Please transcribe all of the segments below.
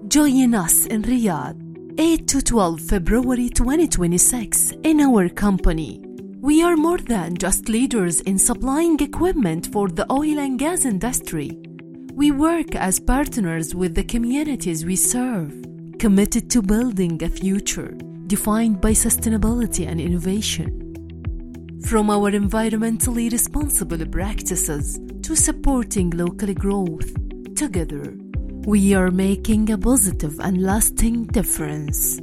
Join us in Riyadh, 8 to 12 February 2026 in our company. We are more than just leaders in supplying equipment for the oil and gas industry. We work as partners with the communities we serve, committed to building a future defined by sustainability and innovation. From our environmentally responsible practices to supporting local growth, together, we are making a positive and lasting difference.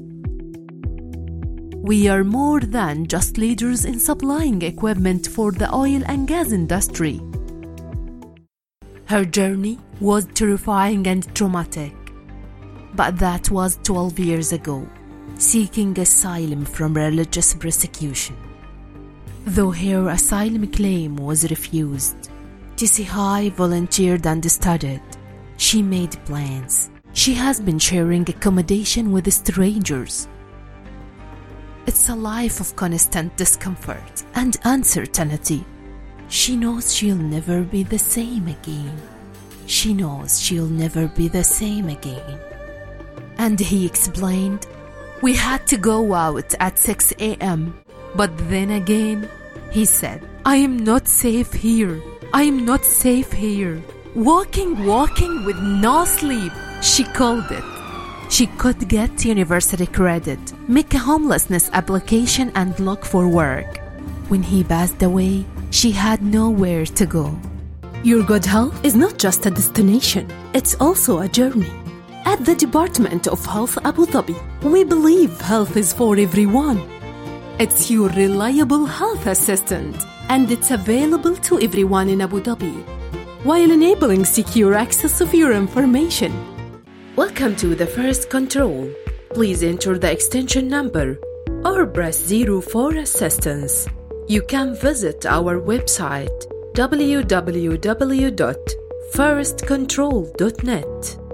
We are more than just leaders in supplying equipment for the oil and gas industry. Her journey was terrifying and traumatic, but that was 12 years ago, seeking asylum from religious persecution. Though her asylum claim was refused, Tisihai volunteered and studied. She made plans. She has been sharing accommodation with strangers. It's a life of constant discomfort and uncertainty. She knows she'll never be the same again. She knows she'll never be the same again. And he explained, "We had to go out at 6 a.m. But then again," he said, "I am not safe here. I am not safe here. Walking with no sleep," she called it. She could get university credit, make a homelessness application and look for work. When he passed away, she had nowhere to go. Your good health is not just a destination, it's also a journey. At the Department of Health Abu Dhabi, we believe health is for everyone. It's your reliable health assistant, and it's available to everyone in Abu Dhabi, while enabling secure access of your information. Welcome to the First Control. Please enter the extension number or press 0 for assistance. You can visit our website www.firstcontrol.net.